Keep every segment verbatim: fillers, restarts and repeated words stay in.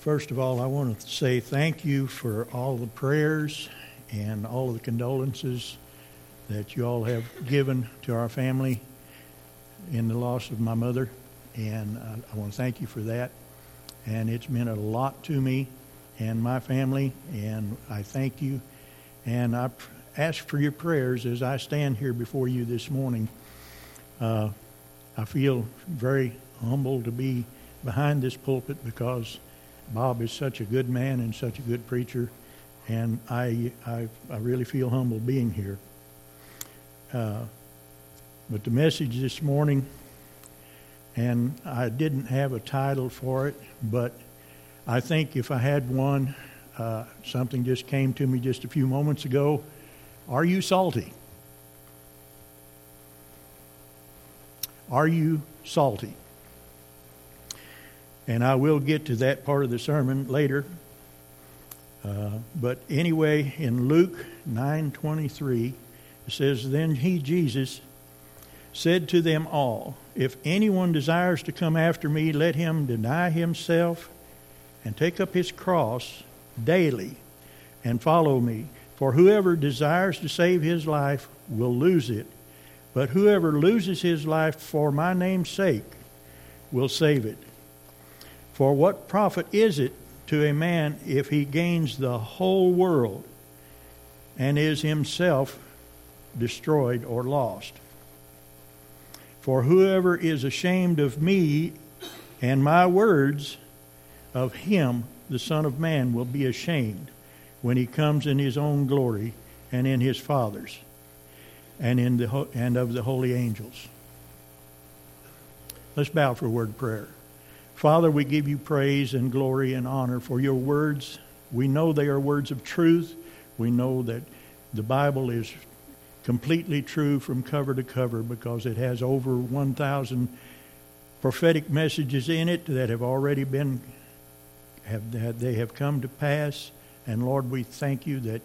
First of all, I want to say thank you for all the prayers and all of the condolences that you all have given to our family in the loss of my mother. And I, I want to thank you for that. And it's meant a lot to me and my family, and I thank you. And I ask for your prayers as I stand here before you this morning. Uh, I feel very humbled to be behind this pulpit because Bob is such a good man and such a good preacher, and I I, I really feel humbled being here. Uh, but the message this morning, and I didn't have a title for it, but I think if I had one, uh, something just came to me just a few moments ago. Are you salty? Are you salty? And I will get to that part of the sermon later. Uh, but anyway, in Luke nine twenty-three, it says, "Then he, Jesus, said to them all, if anyone desires to come after me, let him deny himself and take up his cross daily and follow me. For whoever desires to save his life will lose it, but whoever loses his life for my name's sake will save it. For what profit is it to a man if he gains the whole world and is himself destroyed or lost? For whoever is ashamed of me and my words, of him the Son of Man will be ashamed when he comes in his own glory and in his Father's and in the and of the holy angels." Let's bow for a word of prayer. Father, we give you praise and glory and honor for your words. We know they are words of truth. We know that the Bible is completely true from cover to cover because it has over one thousand prophetic messages in it that have already been, have that they have come to pass. And Lord, we thank you that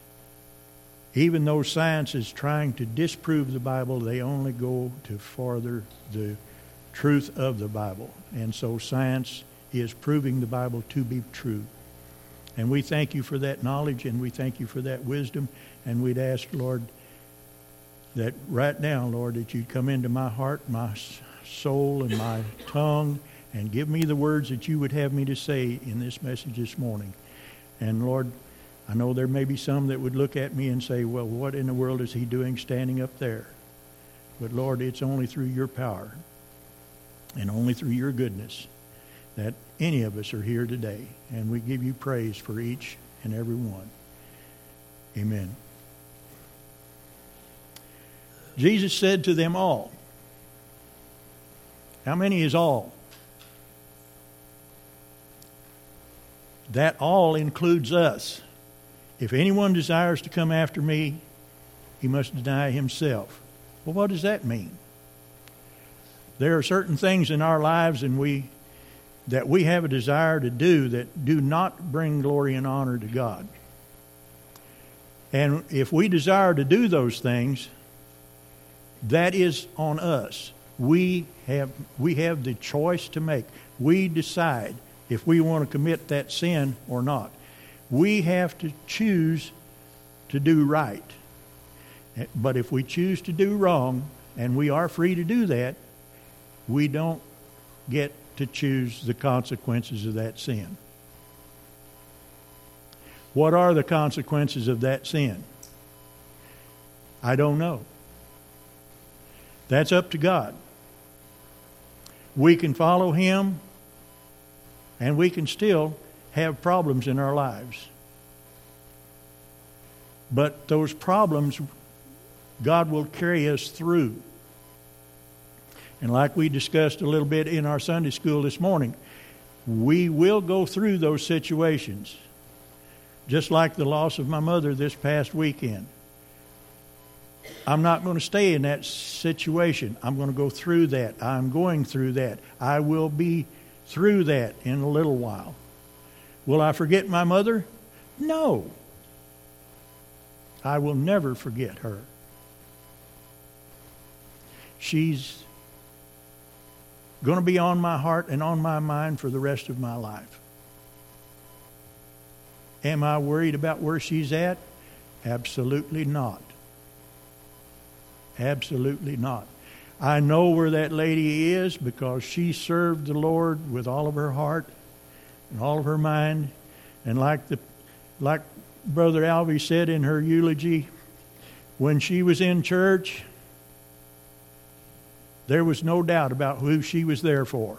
even though science is trying to disprove the Bible, they only go to further the truth of the Bible. And so science is proving the Bible to be true. And we thank you for that knowledge, and we thank you for that wisdom. And we'd ask, Lord, that right now, Lord, that you'd come into my heart, my soul, and my tongue, and give me the words that you would have me to say in this message this morning. And Lord, I know there may be some that would look at me and say, well, what in the world is he doing standing up there? But Lord, it's only through your power and only through your goodness that any of us are here today. And we give you praise for each and every one. Amen. Jesus said to them all. How many is all? That all includes us. If anyone desires to come after me, he must deny himself. Well, what does that mean? There are certain things in our lives and we that we have a desire to do that do not bring glory and honor to God. And if we desire to do those things, that is on us. We have we have the choice to make. We decide if we want to commit that sin or not. We have to choose to do right. But if we choose to do wrong, and we are free to do that, we don't get to choose the consequences of that sin. What are the consequences of that sin? I don't know. That's up to God. We can follow him, and we can still have problems in our lives. But those problems, God will carry us through. And like we discussed a little bit in our Sunday school this morning, we will go through those situations. Just like the loss of my mother this past weekend. I'm not going to stay in that situation. I'm going to go through that. I'm going through that. I will be through that in a little while. Will I forget my mother? No. I will never forget her. She's going to be on my heart and on my mind for the rest of my life. Am I worried about where she's at? Absolutely not. Absolutely not. I know where that lady is because she served the Lord with all of her heart and all of her mind. And like the like Brother Alvy said in her eulogy, when she was in church, there was no doubt about who she was there for.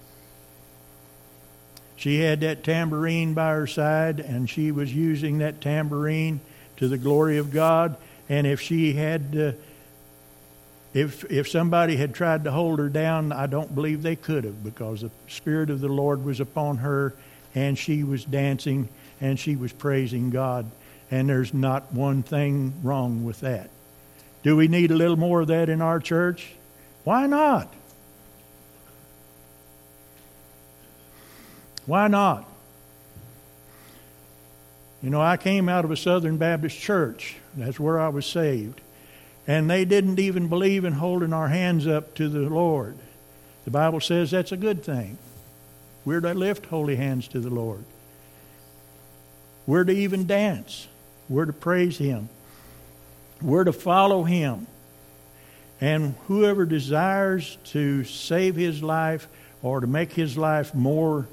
She had that tambourine by her side, and she was using that tambourine to the glory of God. And if she had, uh, if if somebody had tried to hold her down, I don't believe they could have, because the Spirit of the Lord was upon her, and she was dancing, and she was praising God. And there's not one thing wrong with that. Do we need a little more of that in our church? Why not? Why not? You know, I came out of a Southern Baptist church. That's where I was saved. And they didn't even believe in holding our hands up to the Lord. The Bible says that's a good thing. We're to lift holy hands to the Lord. We're to even dance. We're to praise Him. We're to follow Him. And whoever desires to save his life or to make his life more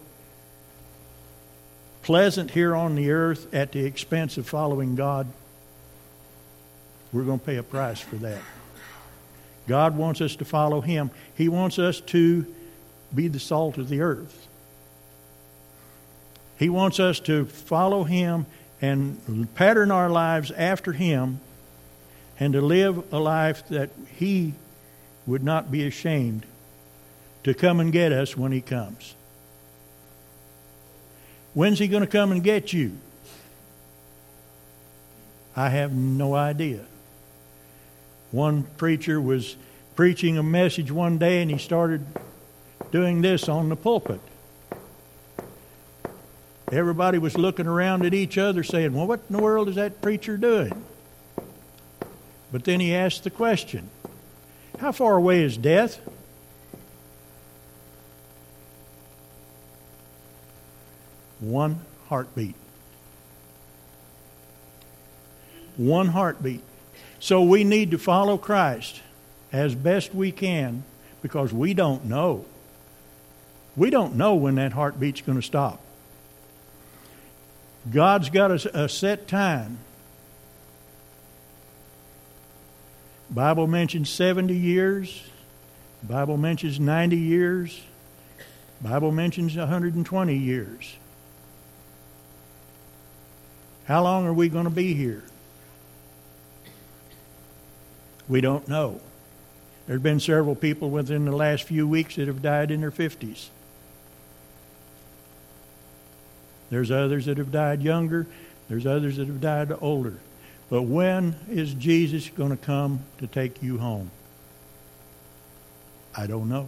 pleasant here on the earth at the expense of following God, we're going to pay a price for that. God wants us to follow Him. He wants us to be the salt of the earth. He wants us to follow Him and pattern our lives after Him, and to live a life that He would not be ashamed to come and get us when He comes. When's He going to come and get you? I have no idea. One preacher was preaching a message one day, and he started doing this on the pulpit. Everybody was looking around at each other saying, well, what in the world is that preacher doing? But then he asked the question, how far away is death? One heartbeat. One heartbeat. So we need to follow Christ as best we can, because we don't know. We don't know when that heartbeat's going to stop. God's got a, a set time. The Bible mentions seventy years. The Bible mentions ninety years. The Bible mentions one hundred twenty years. How long are we going to be here? We don't know. There have been several people within the last few weeks that have died in their fifties. There's others that have died younger. There's others that have died older. But when is Jesus going to come to take you home? I don't know.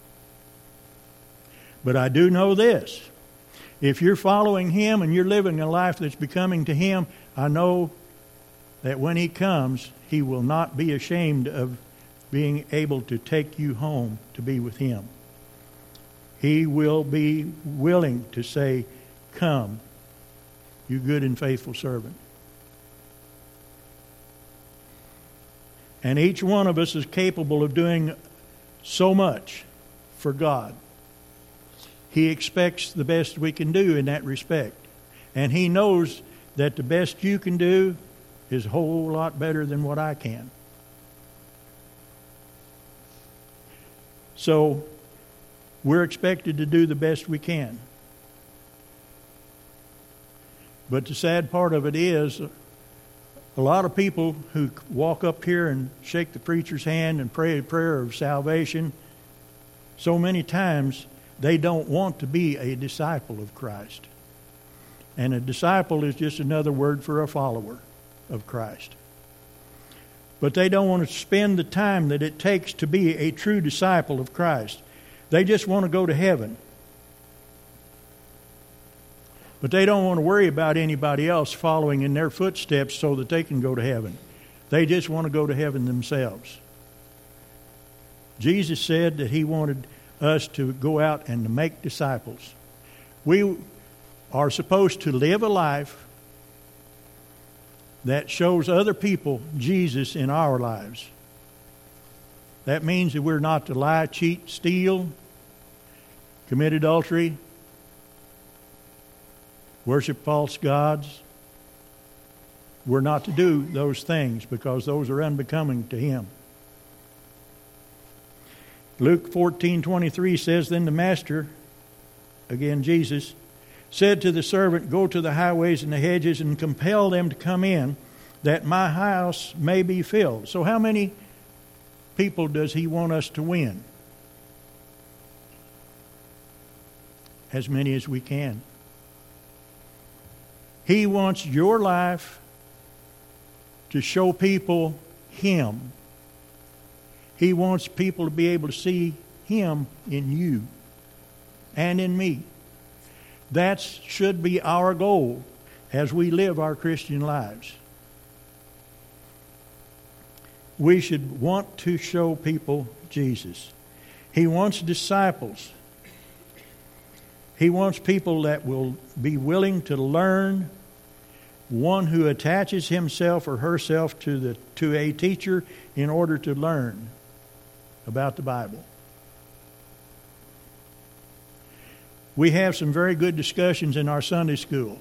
But I do know this. If you're following Him and you're living a life that's becoming to Him, I know that when He comes, He will not be ashamed of being able to take you home to be with Him. He will be willing to say, come, you good and faithful servant. And each one of us is capable of doing so much for God. He expects the best we can do in that respect. And He knows that the best you can do is a whole lot better than what I can. So we're expected to do the best we can. But the sad part of it is, a lot of people who walk up here and shake the preacher's hand and pray a prayer of salvation, so many times they don't want to be a disciple of Christ. And a disciple is just another word for a follower of Christ. But they don't want to spend the time that it takes to be a true disciple of Christ. They just want to go to heaven. But they don't want to worry about anybody else following in their footsteps so that they can go to heaven. They just want to go to heaven themselves. Jesus said that He wanted us to go out and to make disciples. We are supposed to live a life that shows other people Jesus in our lives. That means that we're not to lie, cheat, steal, commit adultery, worship false gods. We're not to do those things because those are unbecoming to Him. Luke fourteen twenty-three says, Then the master, again Jesus, said to the servant, Go to the highways and the hedges and compel them to come in, that my house may be filled. So how many people does He want us to win? As many as we can. He wants your life to show people Him. He wants people to be able to see Him in you and in me. That should be our goal as we live our Christian lives. We should want to show people Jesus. He wants disciples. He wants people that will be willing to learn, one who attaches himself or herself to the to a teacher in order to learn about the Bible. We have some very good discussions in our Sunday school.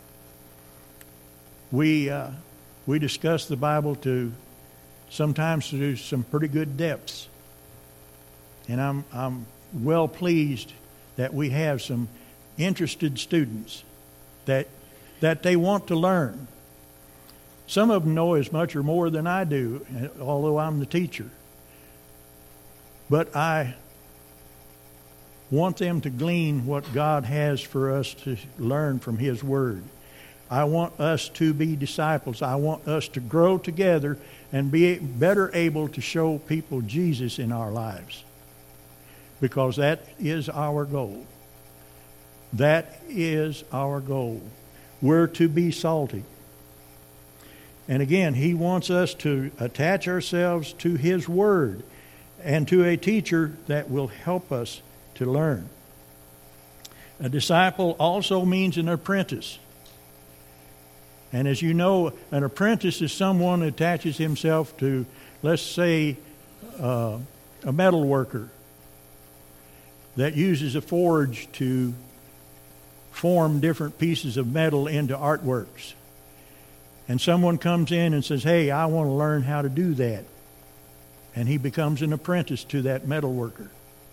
We uh, we discuss the Bible to sometimes to some pretty good depths, and I'm I'm well pleased that we have some interested students that that they want to learn. Some of them know as much or more than I do, although I'm the teacher. But I want them to glean what God has for us to learn from His Word. I want us to be disciples. I want us to grow together and be better able to show people Jesus in our lives. Because that is our goal. That is our goal. We're to be salty. And again, He wants us to attach ourselves to His Word and to a teacher that will help us to learn. A disciple also means an apprentice. And as you know, an apprentice is someone who attaches himself to, let's say, uh, a metal worker that uses a forge to form different pieces of metal into artworks. And someone comes in and says, hey, I want to learn how to do that. And he becomes an apprentice to that metal worker.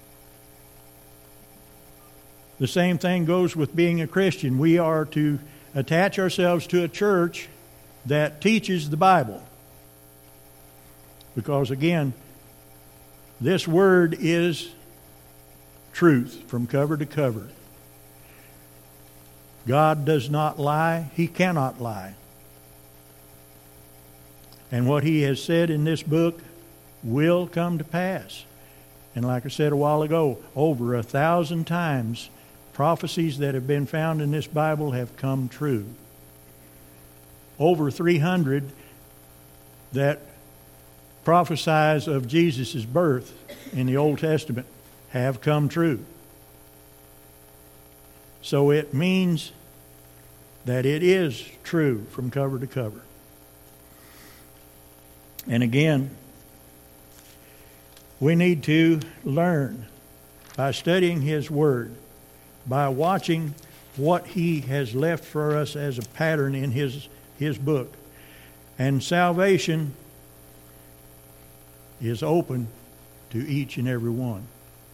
The same thing goes with being a Christian. We are to attach ourselves to a church that teaches the Bible. Because again, this Word is truth from cover to cover. God does not lie. He cannot lie. And what He has said in this book will come to pass. And like I said a while ago, over a thousand times, prophecies that have been found in this Bible have come true. Over three hundred that prophesies of Jesus' birth in the Old Testament have come true. So it means that it is true from cover to cover. And again, we need to learn by studying His Word, by watching what He has left for us as a pattern in His, His book. And salvation is open to each and every one.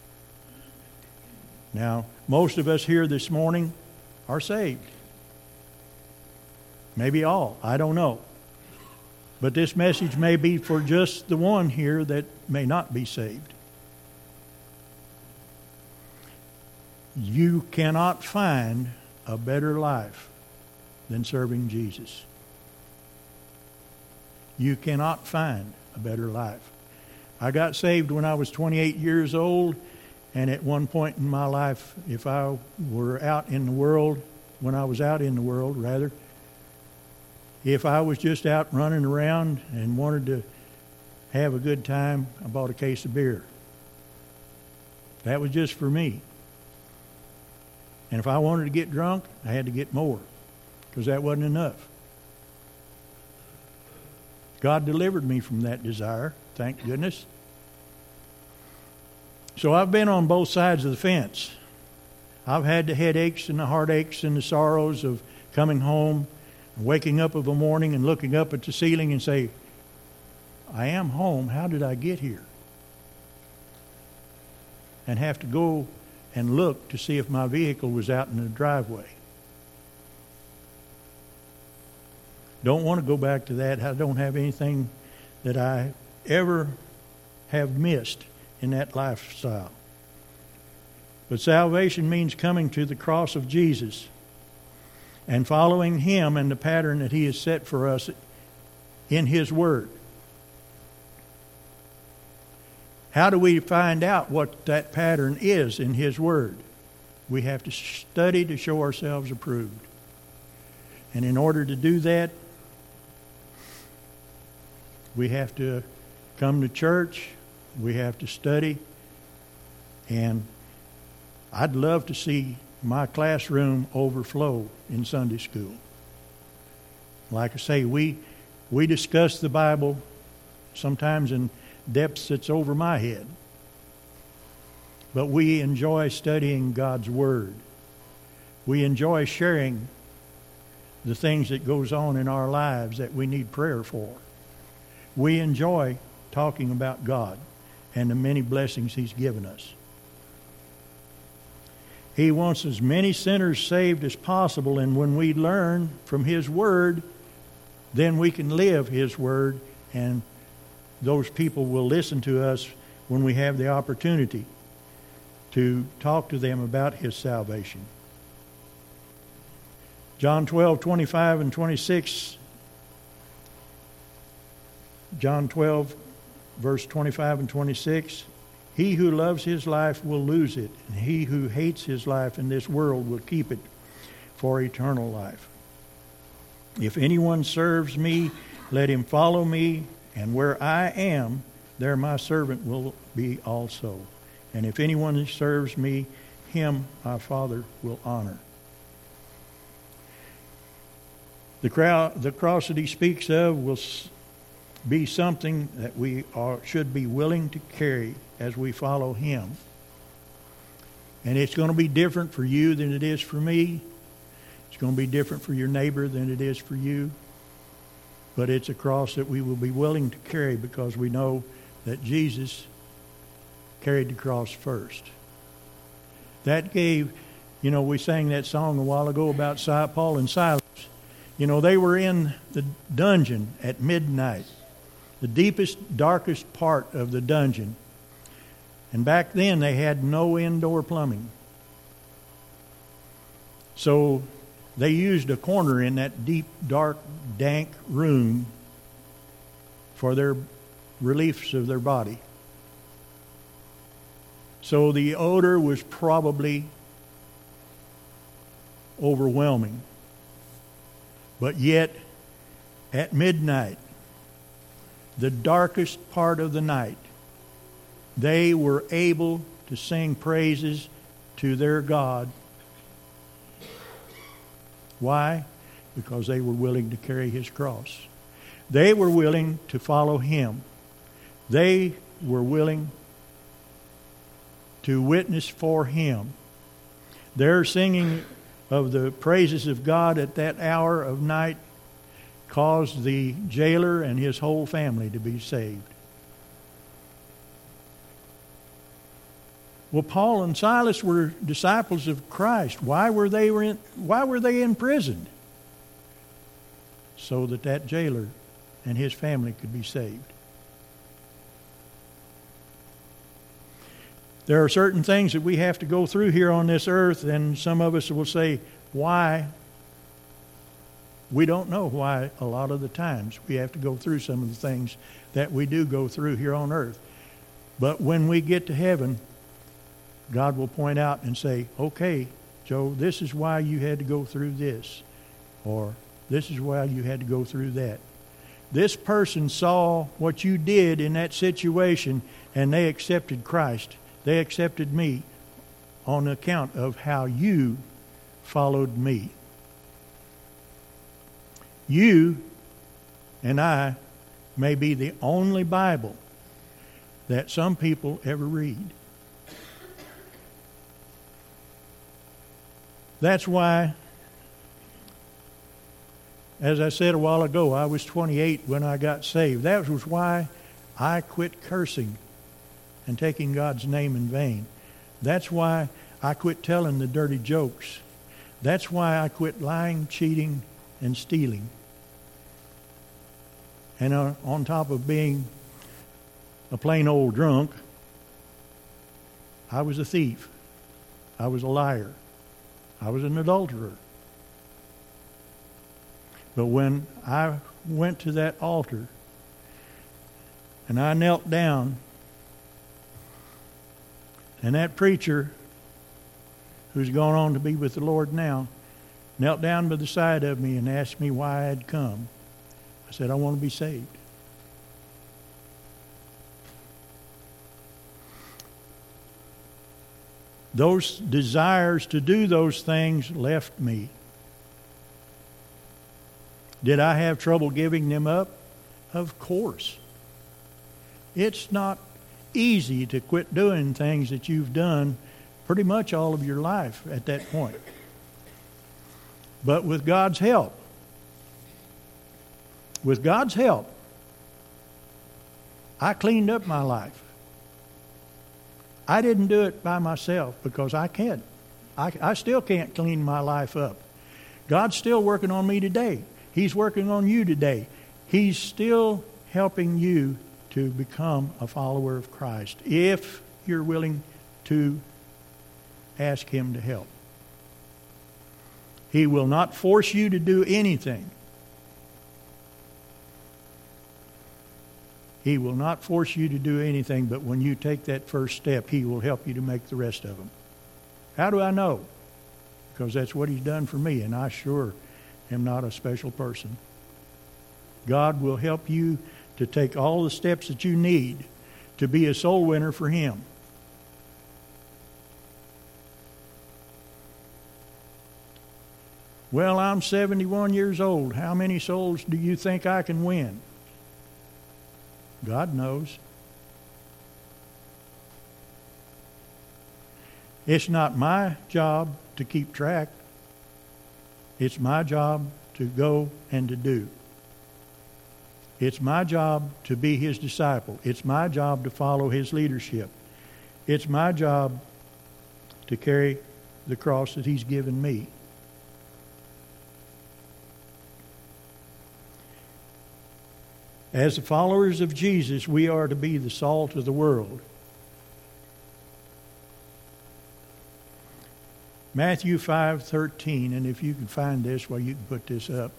Now, most of us here this morning are saved. Maybe all. I don't know. But this message may be for just the one here that may not be saved. You cannot find a better life than serving Jesus. You cannot find a better life. I got saved when I was twenty-eight years old, and at one point in my life, if I were out in the world, when I was out in the world, rather, if I was just out running around and wanted to have a good time, I bought a case of beer. That was just for me. And if I wanted to get drunk, I had to get more, because that wasn't enough. God delivered me from that desire, thank goodness. So I've been on both sides of the fence. I've had the headaches and the heartaches and the sorrows of coming home, waking up of a morning and looking up at the ceiling and say, I am home. How did I get here? And have to go and look to see if my vehicle was out in the driveway. Don't want to go back to that. I don't have anything that I ever have missed in that lifestyle. But salvation means coming to the cross of Jesus and following Him and the pattern that He has set for us in His Word. How do we find out what that pattern is in His Word? We have to study to show ourselves approved. And in order to do that, we have to come to church, we have to study, and I'd love to see my classroom overflow in Sunday school. Like I say, we we discuss the Bible sometimes in depths that's over my head. But we enjoy studying God's Word. We enjoy sharing the things that goes on in our lives that we need prayer for. We enjoy talking about God and the many blessings He's given us. He wants as many sinners saved as possible, and when we learn from His Word, then we can live His Word, and those people will listen to us when we have the opportunity to talk to them about His salvation. John twelve, twenty-five and twenty-six. John twelve, verse twenty-five and twenty-six. He who loves his life will lose it, and he who hates his life in this world will keep it for eternal life. If anyone serves me, let him follow me, and where I am, there my servant will be also. And if anyone serves me, him my Father will honor. The, crowd, the cross that he speaks of will be something that we are, should be willing to carry as we follow Him. And it's going to be different for you than it is for me. It's going to be different for your neighbor than it is for you. But it's a cross that we will be willing to carry because we know that Jesus carried the cross first. That gave, you know, we sang that song a while ago about Paul and Silas. You know, they were in the dungeon at midnight, the deepest, darkest part of the dungeon. And back then they had no indoor plumbing. So they used a corner in that deep, dark, dank room for their reliefs of their body. So the odor was probably overwhelming. But yet, at midnight, the darkest part of the night, they were able to sing praises to their God. Why? Because they were willing to carry His cross. They were willing to follow Him. They were willing to witness for Him. Their singing of the praises of God at that hour of night caused the jailer and his whole family to be saved. Well, Paul and Silas were disciples of Christ. Why were they in, why were they imprisoned? So that that jailer and his family could be saved. There are certain things that we have to go through here on this earth, and some of us will say, why? We don't know why a lot of the times we have to go through some of the things that we do go through here on earth. But when we get to heaven, God will point out and say, okay, Joe, this is why you had to go through this. Or this is why you had to go through that. This person saw what you did in that situation, and they accepted Christ. They accepted me on account of how you followed me. You and I may be the only Bible that some people ever read. That's why, as I said a while ago, I was twenty-eight when I got saved. That was why I quit cursing and taking God's name in vain. That's why I quit telling the dirty jokes. That's why I quit lying, cheating, and stealing. And uh, on top of being a plain old drunk, I was a thief. I was a liar. I was an adulterer. But when I went to that altar and I knelt down, and that preacher, who's gone on to be with the Lord now, knelt down by the side of me and asked me why I had come, I said, I want to be saved. Those desires to do those things left me. Did I have trouble giving them up? Of course. It's not easy to quit doing things that you've done pretty much all of your life at that point. But with God's help, with God's help, I cleaned up my life. I didn't do it by myself because I can't. I, I still can't clean my life up. God's still working on me today. He's working on you today. He's still helping you to become a follower of Christ if you're willing to ask Him to help. He will not force you to do anything. He will not force you to do anything, but when you take that first step, He will help you to make the rest of them. How do I know? Because that's what He's done for me, and I sure am not a special person. God will help you to take all the steps that you need to be a soul winner for Him. Well, I'm seventy-one years old. How many souls do you think I can win? God knows. It's not my job to keep track. It's my job to go and to do. It's my job to be His disciple. It's my job to follow His leadership. It's my job to carry the cross that He's given me. As the followers of Jesus, we are to be the salt of the world. Matthew five thirteen, and if you can find this, well, you can put this up.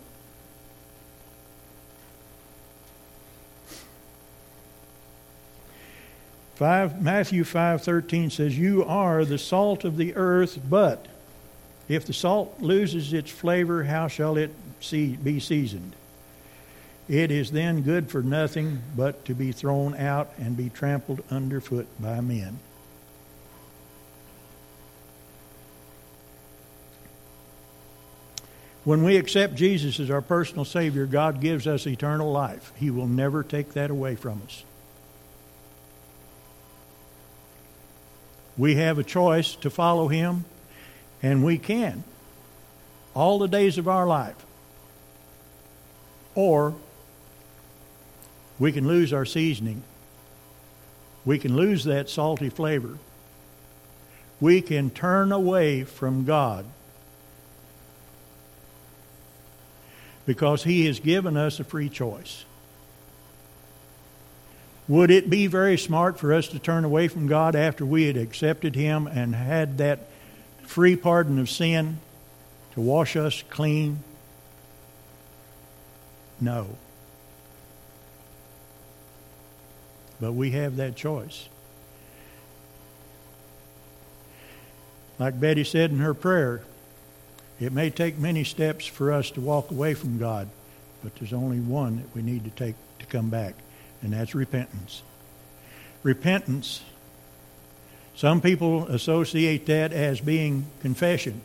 Five, Matthew five thirteen says, "You are the salt of the earth, but if the salt loses its flavor, how shall it be seasoned? It is then good for nothing but to be thrown out and be trampled underfoot by men." When we accept Jesus as our personal Savior, God gives us eternal life. He will never take that away from us. We have a choice to follow Him, and we can, all the days of our life. Or we can lose our seasoning. We can lose that salty flavor. We can turn away from God because He has given us a free choice. Would it be very smart for us to turn away from God after we had accepted Him and had that free pardon of sin to wash us clean? No. But we have that choice. Like Betty said in her prayer, it may take many steps for us to walk away from God, but there's only one that we need to take to come back, and that's repentance. Repentance, some people associate that as being confession.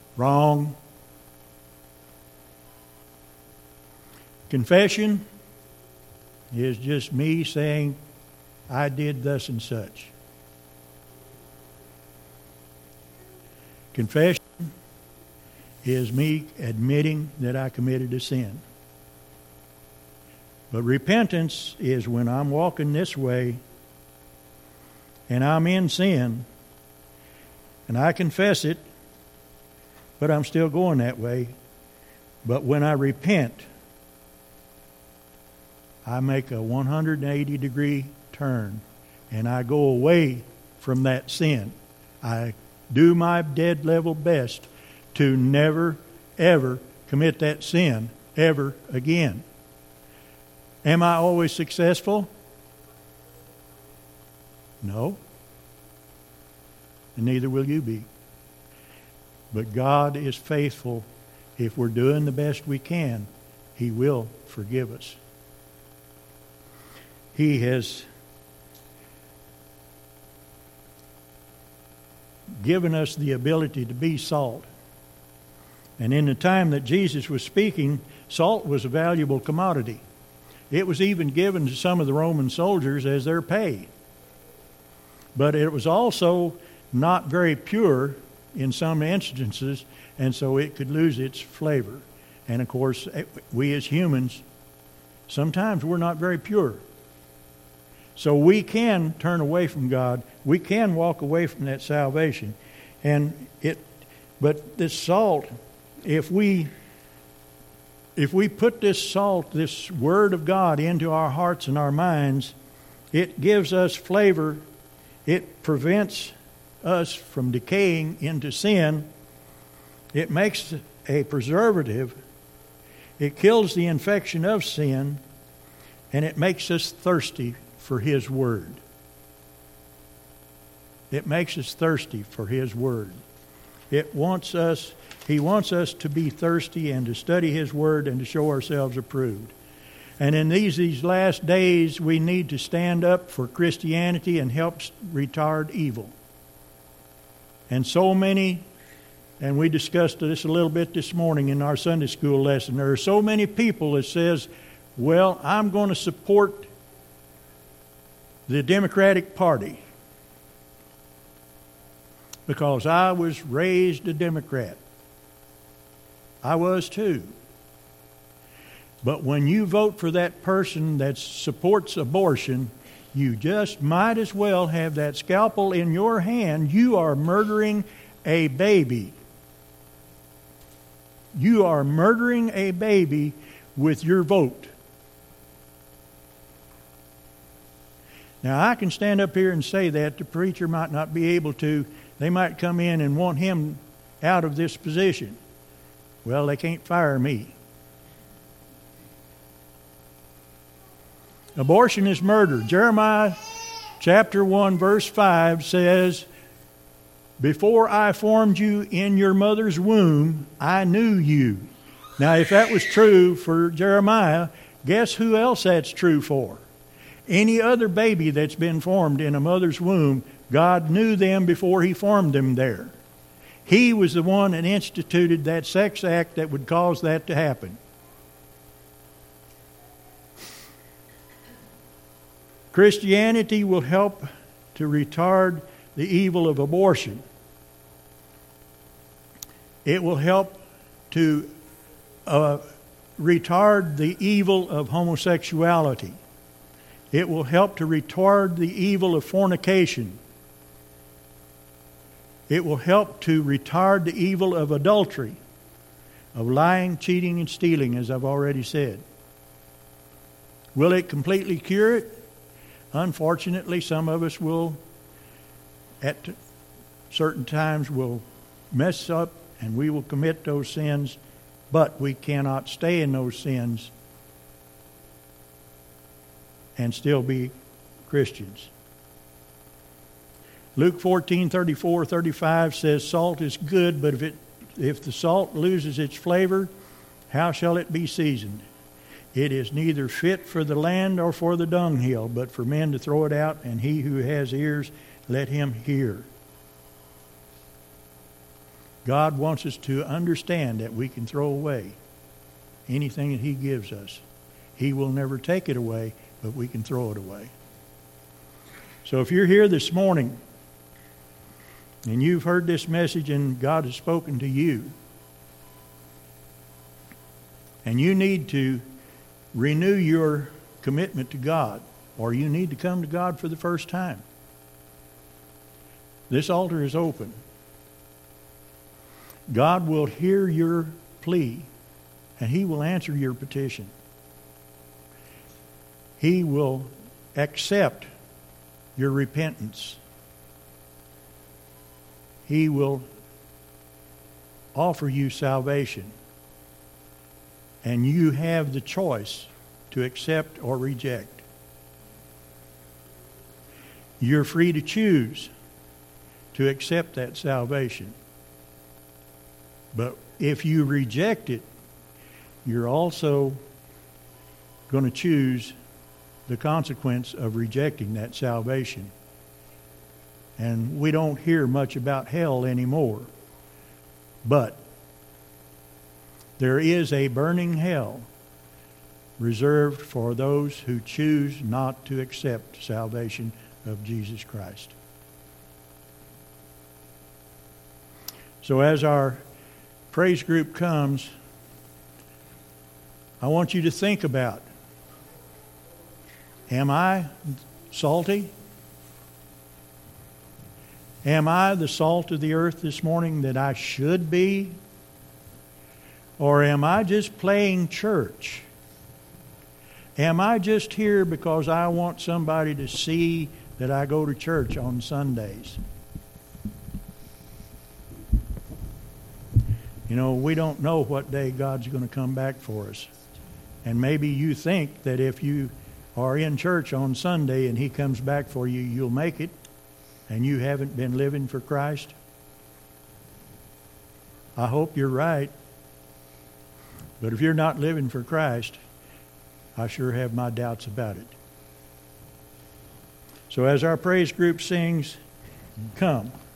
Wrong. Confession is just me saying, I did thus and such. Confession is me admitting that I committed a sin. But repentance is when I'm walking this way and I'm in sin and I confess it, but I'm still going that way. But when I repent, I make a one hundred eighty degree turn and I go away from that sin. I do my dead level best to never, ever commit that sin ever again. Am I always successful? No. And neither will you be. But God is faithful. If we're doing the best we can, He will forgive us. He has given us the ability to be salt. And in the time that Jesus was speaking, salt was a valuable commodity. It was even given to some of the Roman soldiers as their pay. But it was also not very pure in some instances, and so it could lose its flavor. And of course, we as humans, sometimes we're not very pure. So we can turn away from God. We can walk away from that salvation. And it, but this salt, if we if we put this salt, this Word of God, into our hearts and our minds, it gives us flavor. It prevents us from decaying into sin. It makes a preservative. It kills the infection of sin, and it makes us thirsty for His Word. It makes us thirsty for His Word. It wants us, He wants us to be thirsty and to study His Word and to show ourselves approved. And in these, these last days, we need to stand up for Christianity and help retard evil. And so many, and we discussed this a little bit this morning in our Sunday school lesson, there are so many people that says, well, I'm going to support the Democratic Party because I was raised a Democrat. I was too. But when you vote for that person that supports abortion, you just might as well have that scalpel in your hand. You are murdering a baby. You are murdering a baby with your vote. Now, I can stand up here and say that. The preacher might not be able to. They might come in and want him out of this position. Well, they can't fire me. Abortion is murder. Jeremiah chapter one verse five says, before I formed you in your mother's womb, I knew you. Now, if that was true for Jeremiah, guess who else that's true for? Any other baby that's been formed in a mother's womb, God knew them before He formed them there. He was the one that instituted that sex act that would cause that to happen. Christianity will help to retard the evil of abortion. It will help to uh, retard the evil of homosexuality. It will help to retard the evil of fornication. It will help to retard the evil of adultery, of lying, cheating, and stealing, as I've already said. Will it completely cure it? Unfortunately, some of us will, at certain times, will mess up and we will commit those sins, but we cannot stay in those sins and still be Christians. Luke fourteen, thirty-four, thirty-five says, salt is good, but if it if the salt loses its flavor, how shall it be seasoned? It is neither fit for the land or for the dunghill, but for men to throw it out, and he who has ears, let him hear. God wants us to understand that we can throw away anything that He gives us. He will never take it away. but we can throw it away. So if you're here this morning and you've heard this message and God has spoken to you, and you need to renew your commitment to God, or you need to come to God for the first time, this altar is open. God will hear your plea, and He will answer your petition. He will accept your repentance. He will offer you salvation. And you have the choice to accept or reject. You're free to choose to accept that salvation. But if you reject it, you're also going to choose the consequence of rejecting that salvation. And we don't hear much about hell anymore. But there is a burning hell reserved for those who choose not to accept salvation of Jesus Christ. So as our praise group comes, I want you to think about, am I salty? Am I the salt of the earth this morning that I should be? Or am I just playing church? Am I just here because I want somebody to see that I go to church on Sundays? You know, we don't know what day God's going to come back for us. And maybe you think that if you are in church on Sunday and He comes back for you, you'll make it, and you haven't been living for Christ. I hope you're right. But if you're not living for Christ, I sure have my doubts about it. So as our praise group sings, come.